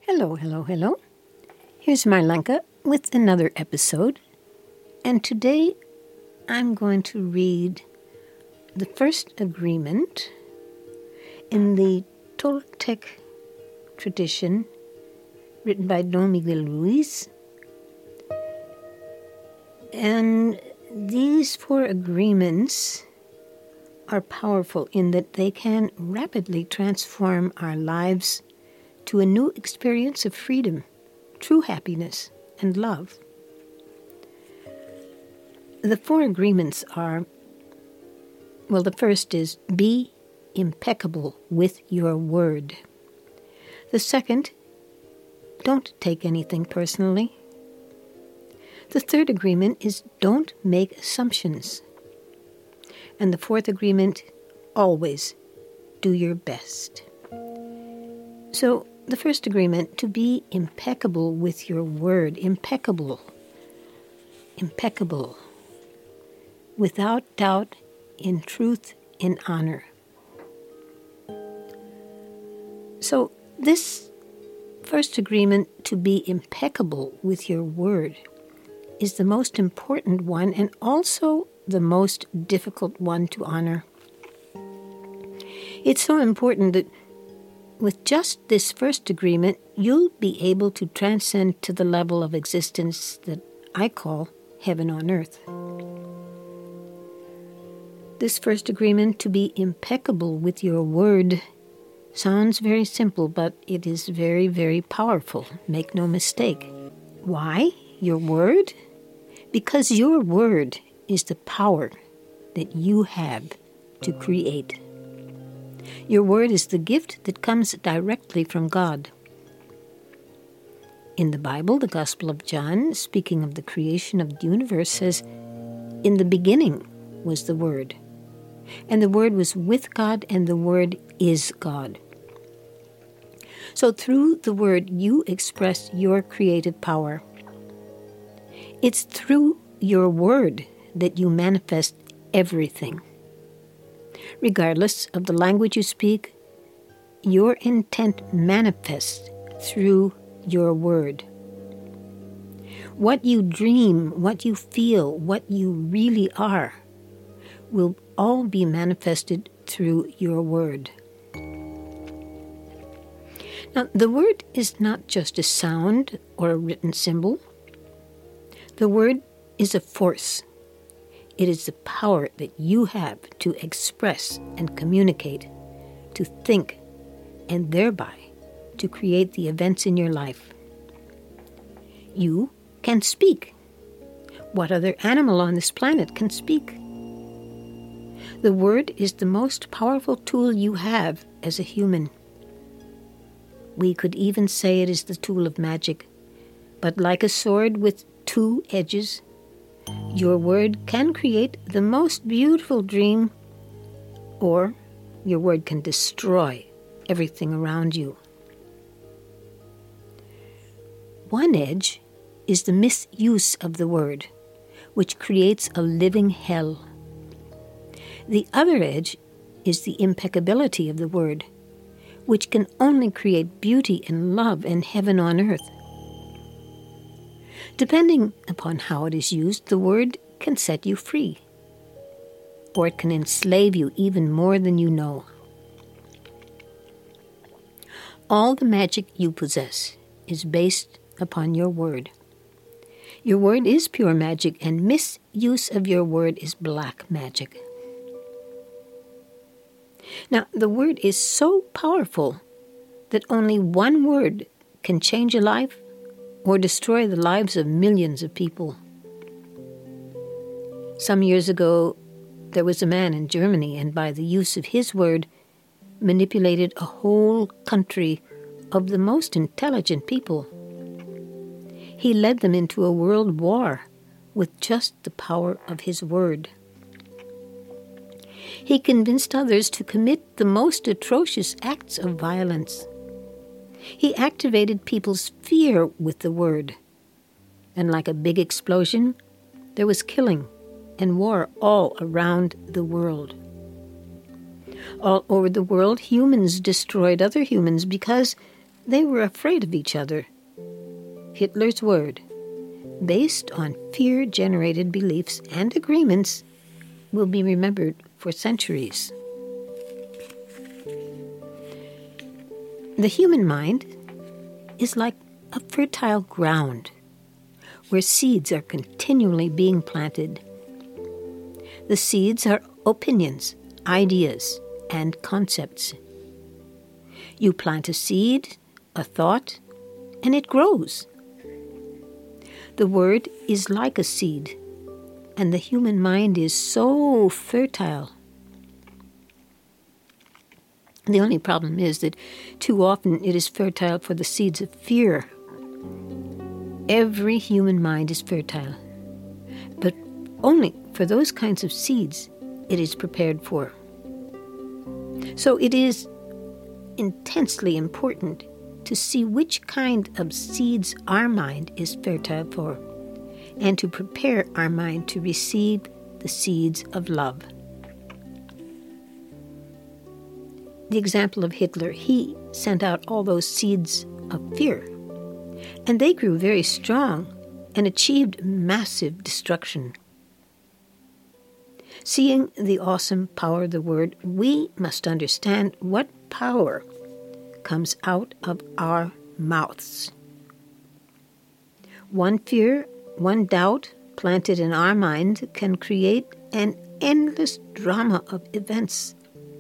Hello, hello, hello. Here's Marlenka with another episode. And today I'm going to read the first agreement in the Toltec tradition written by Don Miguel Ruiz. And these four agreements are powerful in that they can rapidly transform our lives to a new experience of freedom, true happiness, and love. The four agreements are, the first is be impeccable with your word. The second, don't take anything personally. The third agreement is don't make assumptions. And the fourth agreement, always do your best. So, the first agreement, to be impeccable with your word. Impeccable. Without doubt, in truth, in honor. So, this first agreement, to be impeccable with your word, is the most important one and also the most difficult one to honor. It's so important that with just this first agreement, you'll be able to transcend to the level of existence that I call heaven on earth. This first agreement, to be impeccable with your word, sounds very simple, but it is very, very powerful. Make no mistake. Why? Your word? Because your word is the power that you have to create. Your word is the gift that comes directly from God. In the Bible, the Gospel of John, speaking of the creation of the universe, says, "In the beginning was the Word, and the Word was with God, and the Word is God." So through the Word, you express your creative power. It's through your word that you manifest everything. Regardless of the language you speak, your intent manifests through your word. What you dream, what you feel, what you really are, will all be manifested through your word. Now, the word is not just a sound or a written symbol. The word is a force. It is the power that you have to express and communicate, to think, and thereby to create the events in your life. You can speak. What other animal on this planet can speak? The word is the most powerful tool you have as a human. We could even say it is the tool of magic, but like a sword with two edges, your word can create the most beautiful dream, or your word can destroy everything around you. One edge is the misuse of the word, which creates a living hell. The other edge is the impeccability of the word, which can only create beauty and love and heaven on earth. Depending upon how it is used, the word can set you free, or it can enslave you even more than you know. All the magic you possess is based upon your word. Your word is pure magic, and misuse of your word is black magic. Now, the word is so powerful that only one word can change a life or destroy the lives of millions of people. Some years ago, there was a man in Germany, and by the use of his word, manipulated a whole country of the most intelligent people. He led them into a world war with just the power of his word. He convinced others to commit the most atrocious acts of violence. He activated people's fear with the word. And like a big explosion, there was killing and war all around the world. All over the world, humans destroyed other humans because They were afraid of each other. Hitler's word, based on fear-generated beliefs and agreements, will be remembered for centuries. The human mind is like a fertile ground where seeds are continually being planted. The seeds are opinions, ideas, and concepts. You plant a seed, a thought, and it grows. The word is like a seed, and the human mind is so fertile. The only problem is that too often it is fertile for the seeds of fear. Every human mind is fertile, but only for those kinds of seeds it is prepared for. So it is intensely important to see which kind of seeds our mind is fertile for, and to prepare our mind to receive the seeds of love. The example of Hitler, he sent out all those seeds of fear, and they grew very strong and achieved massive destruction. Seeing the awesome power of the word, we must understand what power comes out of our mouths. One fear, one doubt planted in our mind can create an endless drama of events.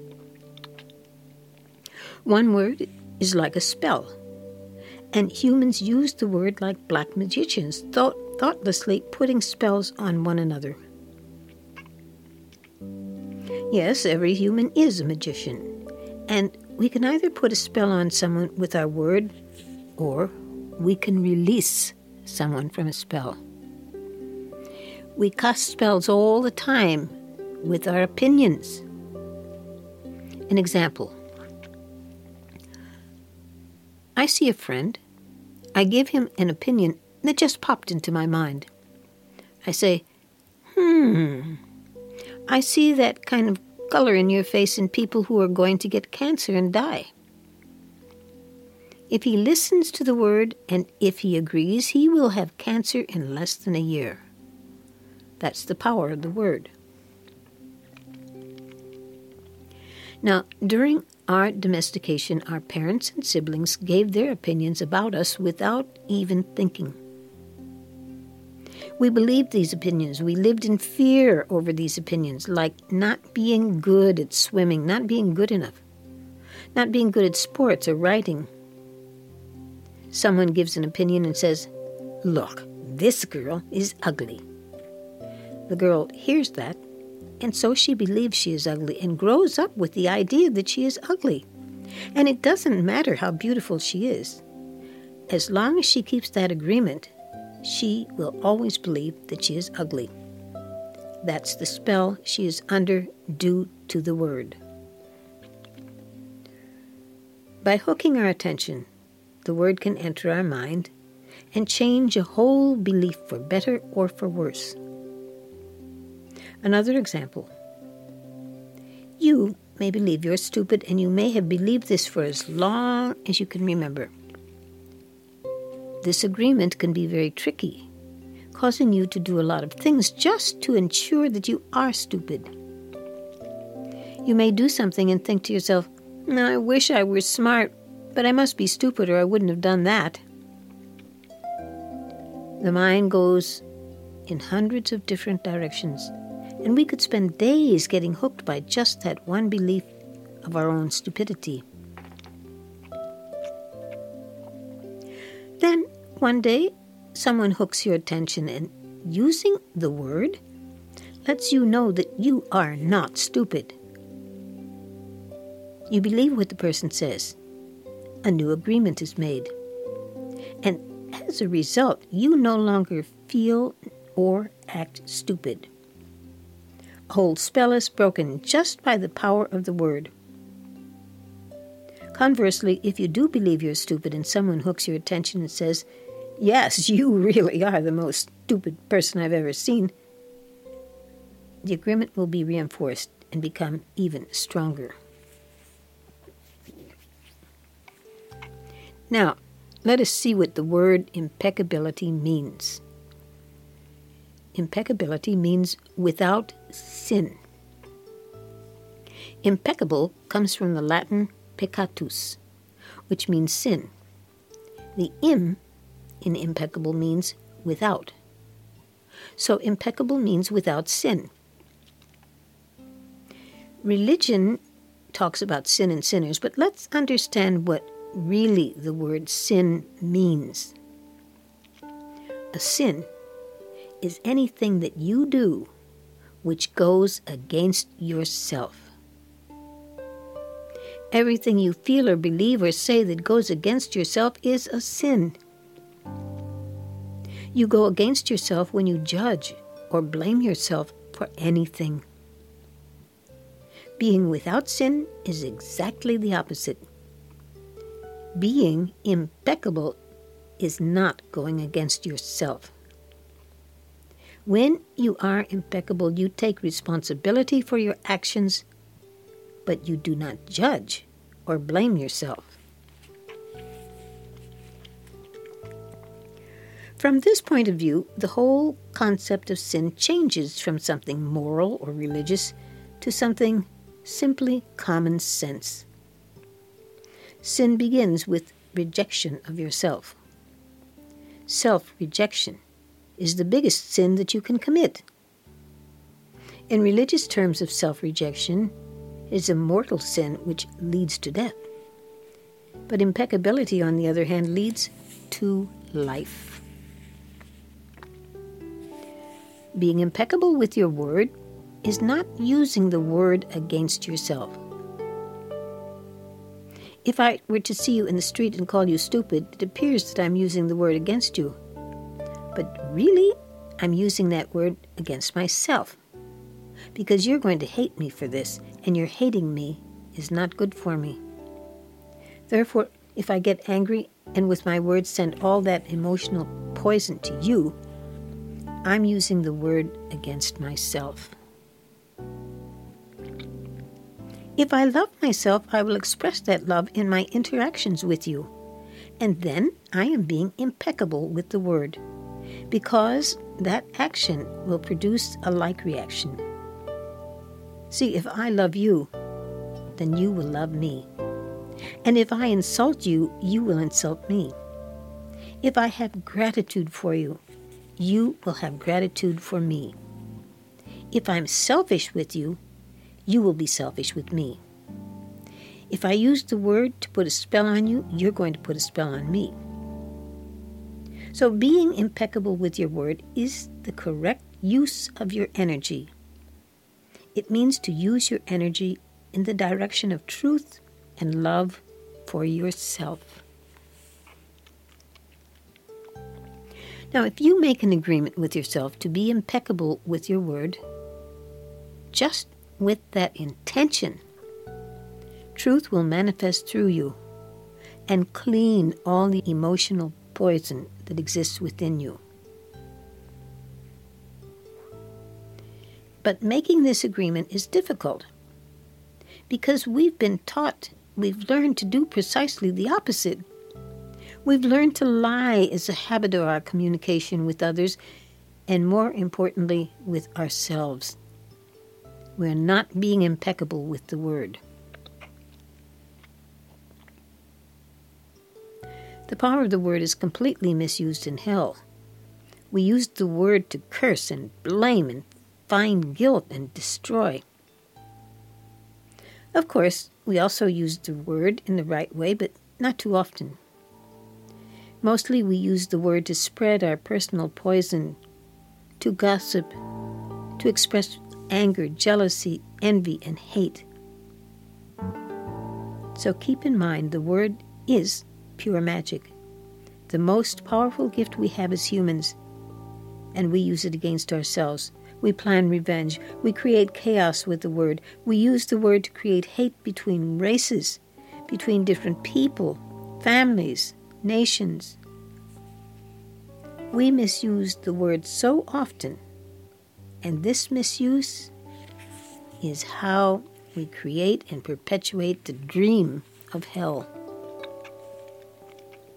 One word is like a spell, and humans use the word like black magicians, thoughtlessly putting spells on one another. Yes, every human is a magician, and we can either put a spell on someone with our word, or we can release someone from a spell. We cast spells all the time with our opinions. An example. I see a friend. I give him an opinion that just popped into my mind. I say, I see that kind of color in your face in people who are going to get cancer and die. If he listens to the word and if he agrees, he will have cancer in less than a year. That's the power of the word. Now, during our domestication, our parents and siblings gave their opinions about us without even thinking. We believed these opinions. We lived in fear over these opinions, like not being good at swimming, not being good enough, not being good at sports or writing. Someone gives an opinion and says, "Look, this girl is ugly." The girl hears that, and so she believes she is ugly and grows up with the idea that she is ugly. And it doesn't matter how beautiful she is. As long as she keeps that agreement, she will always believe that she is ugly. That's the spell she is under due to the word. By hooking our attention, the word can enter our mind and change a whole belief for better or for worse. Another example. You may believe you're stupid, and you may have believed this for as long as you can remember. This agreement can be very tricky, causing you to do a lot of things just to ensure that you are stupid. You may do something and think to yourself, "I wish I were smart, but I must be stupid or I wouldn't have done that." The mind goes in hundreds of different directions, and we could spend days getting hooked by just that one belief of our own stupidity. Then, one day, someone hooks your attention and, using the word, lets you know that you are not stupid. You believe what the person says. A new agreement is made. And as a result, you no longer feel or act stupid. A whole spell is broken just by the power of the word. Conversely, if you do believe you're stupid and someone hooks your attention and says, "Yes, you really are the most stupid person I've ever seen," the agreement will be reinforced and become even stronger. Now, let us see what the word impeccability means. Impeccability means without sin. Impeccable comes from the Latin peccatus, which means sin. The im in impeccable means without. So impeccable means without sin. Religion talks about sin and sinners, but let's understand what really the word sin means. A sin is anything that you do which goes against yourself. Everything you feel or believe or say that goes against yourself is a sin. You go against yourself when you judge or blame yourself for anything. Being without sin is exactly the opposite. Being impeccable is not going against yourself. When you are impeccable, you take responsibility for your actions, but you do not judge or blame yourself. From this point of view, the whole concept of sin changes from something moral or religious to something simply common sense. Sin begins with rejection of yourself. Self-rejection is the biggest sin that you can commit. In religious terms of self-rejection, it is a mortal sin which leads to death. But impeccability, on the other hand, leads to life. Being impeccable with your word is not using the word against yourself. If I were to see you in the street and call you stupid, it appears that I'm using the word against you. But really, I'm using that word against myself. Because you're going to hate me for this, and your hating me is not good for me. Therefore, if I get angry and with my words send all that emotional poison to you, I'm using the word against myself. If I love myself, I will express that love in my interactions with you. And then I am being impeccable with the word, because that action will produce a like reaction. See, if I love you, then you will love me. And if I insult you, you will insult me. If I have gratitude for you, you will have gratitude for me. If I'm selfish with you, you will be selfish with me. If I use the word to put a spell on you, you're going to put a spell on me. So being impeccable with your word is the correct use of your energy. It means to use your energy in the direction of truth and love for yourself. Now, if you make an agreement with yourself to be impeccable with your word, just with that intention, truth will manifest through you and clean all the emotional poison that exists within you. But making this agreement is difficult because we've learned to do precisely the opposite. We've learned to lie as a habit of our communication with others, and more importantly, with ourselves. We're not being impeccable with the word. The power of the word is completely misused in hell. We use the word to curse and blame and find guilt and destroy. Of course, we also use the word in the right way, but not too often. Mostly we use the word to spread our personal poison, to gossip, to express anger, jealousy, envy, and hate. So keep in mind, the word is pure magic, the most powerful gift we have as humans, and we use it against ourselves. We plan revenge. We create chaos with the word. We use the word to create hate between races, between different people, families, nations. We misuse the word so often, and this misuse is how we create and perpetuate the dream of hell.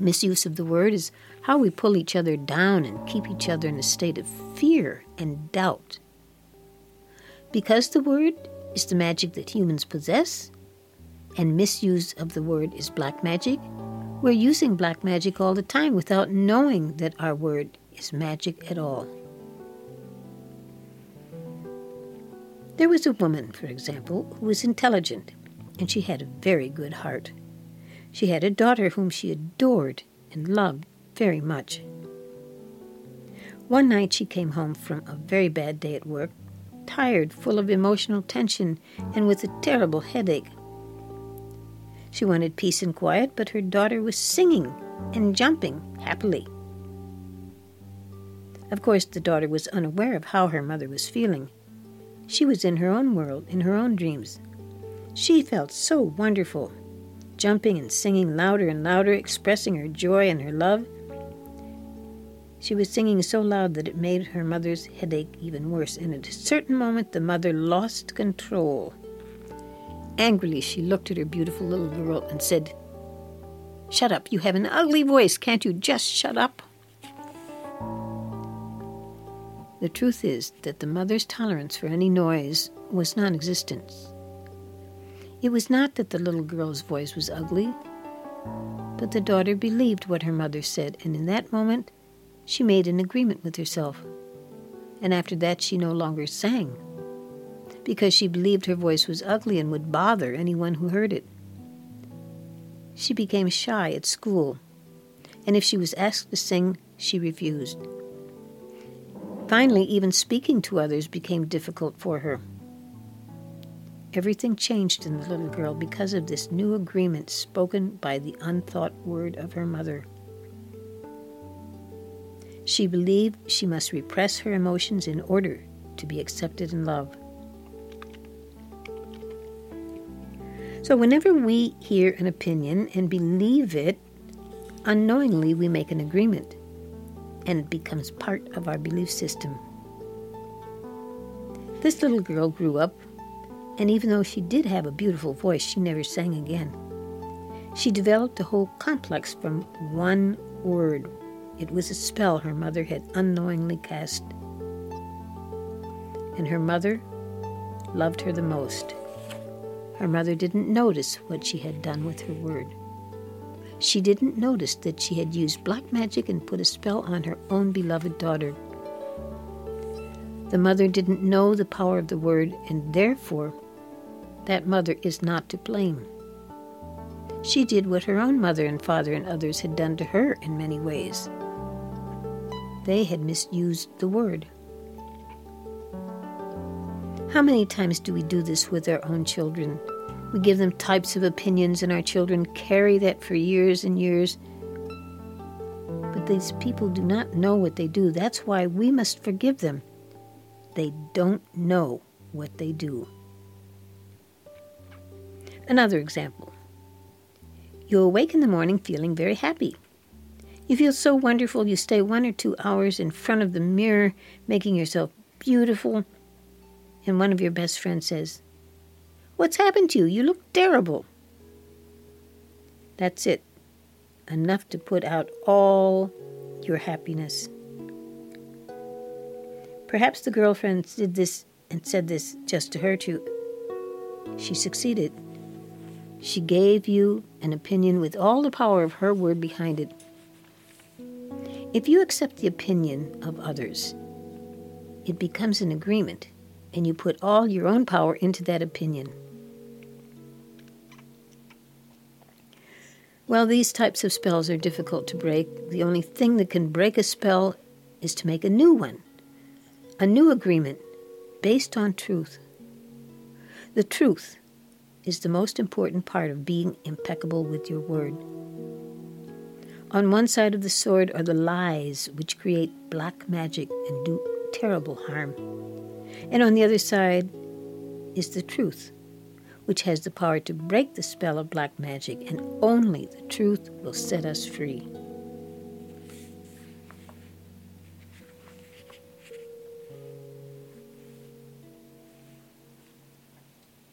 Misuse of the word is how we pull each other down and keep each other in a state of fear and doubt. Because the word is the magic that humans possess, and misuse of the word is black magic, we're using black magic all the time without knowing that our word is magic at all. There was a woman, for example, who was intelligent, and she had a very good heart. She had a daughter whom she adored and loved very much. One night she came home from a very bad day at work, tired, full of emotional tension, and with a terrible headache. She wanted peace and quiet, but her daughter was singing and jumping happily. Of course, the daughter was unaware of how her mother was feeling. She was in her own world, in her own dreams. She felt so wonderful, jumping and singing louder and louder, expressing her joy and her love. She was singing so loud that it made her mother's headache even worse, and at a certain moment the mother lost control. Angrily, she looked at her beautiful little girl and said, "Shut up, you have an ugly voice. Can't you just shut up?" The truth is that the mother's tolerance for any noise was non-existent. It was not that the little girl's voice was ugly, but the daughter believed what her mother said, and in that moment she made an agreement with herself. And after that she no longer sang, because she believed her voice was ugly and would bother anyone who heard it. She became shy at school, and if she was asked to sing, she refused. Finally, even speaking to others became difficult for her. Everything changed in the little girl because of this new agreement spoken by the unthought word of her mother. She believed she must repress her emotions in order to be accepted and loved. So whenever we hear an opinion and believe it, unknowingly we make an agreement, and it becomes part of our belief system. This little girl grew up, and even though she did have a beautiful voice, she never sang again. She developed a whole complex from one word. It was a spell her mother had unknowingly cast. And her mother loved her the most. Her mother didn't notice what she had done with her word. She didn't notice that she had used black magic and put a spell on her own beloved daughter. The mother didn't know the power of the word, and therefore that mother is not to blame. She did what her own mother and father and others had done to her in many ways. They had misused the word. How many times do we do this with our own children? We give them types of opinions, and our children carry that for years and years. But these people do not know what they do. That's why we must forgive them. They don't know what they do. Another example. You awake in the morning feeling very happy. You feel so wonderful you stay 1 or 2 hours in front of the mirror, making yourself beautiful, and one of your best friends says, "What's happened to you? You look terrible." That's it. Enough to put out all your happiness. Perhaps the girlfriend did this and said this just to hurt you. She succeeded. She gave you an opinion with all the power of her word behind it. If you accept the opinion of others, it becomes an agreement, and you put all your own power into that opinion. Well, these types of spells are difficult to break. The only thing that can break a spell is to make a new one, a new agreement based on truth. The truth is the most important part of being impeccable with your word. On one side of the sword are the lies which create black magic and do terrible harm. And on the other side is the truth, which has the power to break the spell of black magic, and only the truth will set us free.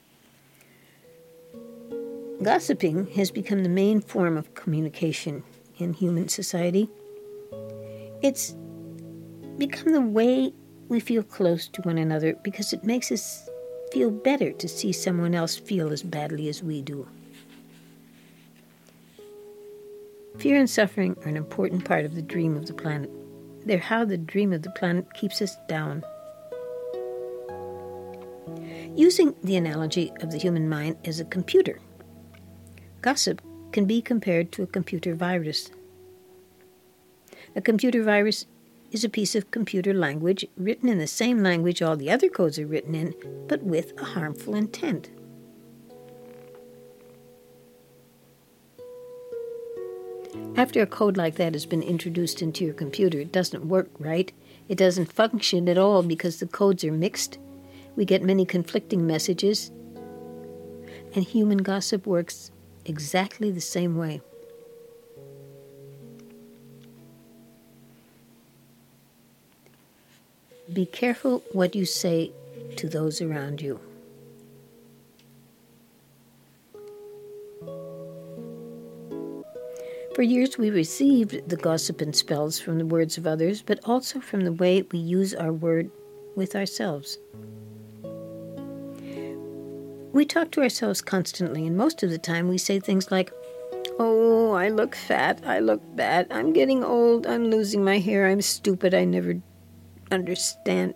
Gossiping has become the main form of communication in human society. It's become the way we feel close to one another because it makes us feel better to see someone else feel as badly as we do. Fear and suffering are an important part of the dream of the planet. They're how the dream of the planet keeps us down. Using the analogy of the human mind as a computer, gossip can be compared to a computer virus. A computer virus is a piece of computer language written in the same language all the other codes are written in, but with a harmful intent. After a code like that has been introduced into your computer, it doesn't work right. It doesn't function at all because the codes are mixed. We get many conflicting messages. And human gossip works exactly the same way. Be careful what you say to those around you. For years we received the gossip and spells from the words of others, but also from the way we use our word with ourselves. We talk to ourselves constantly, and most of the time we say things like, "Oh, I look fat, I look bad, I'm getting old, I'm losing my hair, I'm stupid, I never understand."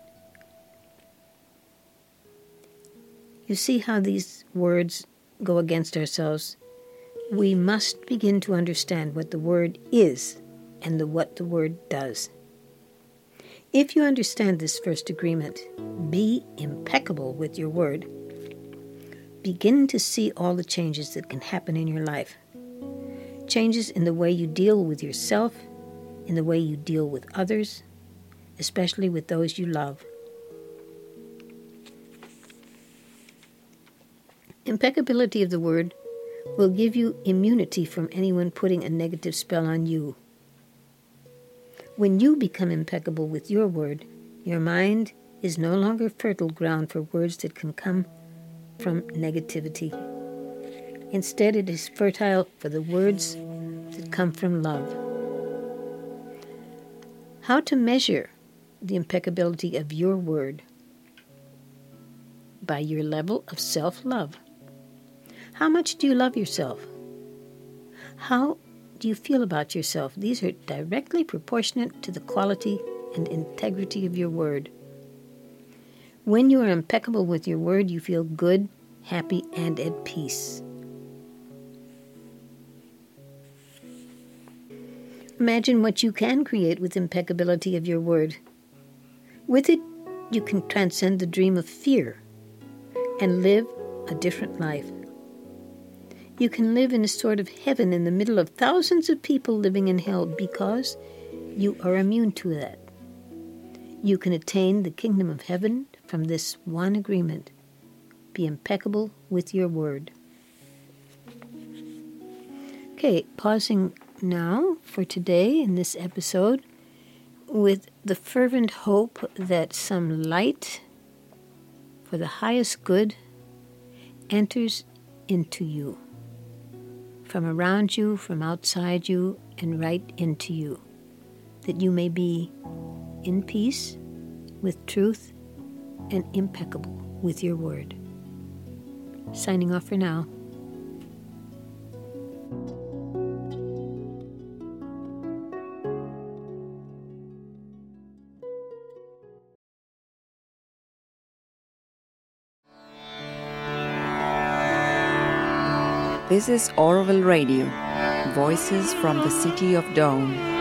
You see how these words go against ourselves? We must begin to understand what the word is and what the word does. If you understand this first agreement, be impeccable with your word. Begin to see all the changes that can happen in your life. Changes in the way you deal with yourself, in the way you deal with others, especially with those you love. Impeccability of the word will give you immunity from anyone putting a negative spell on you. When you become impeccable with your word, your mind is no longer fertile ground for words that can come from negativity. Instead, it is fertile for the words that come from love. How to measure the impeccability of your word? By your level of self-love. How much do you love yourself? How do you feel about yourself? These are directly proportionate to the quality and integrity of your word. When you are impeccable with your word, you feel good, happy, and at peace. Imagine what you can create with impeccability of your word. With it, you can transcend the dream of fear and live a different life. You can live in a sort of heaven in the middle of thousands of people living in hell because you are immune to that. You can attain the kingdom of heaven from this one agreement. Be impeccable with your word. Okay, pausing now for today in this episode with the fervent hope that some light for the highest good enters into you. From around you, from outside you, and right into you, that you may be in peace with truth and impeccable with your word. Signing off for now. This is Orville Radio, Voices from the City of Dawn.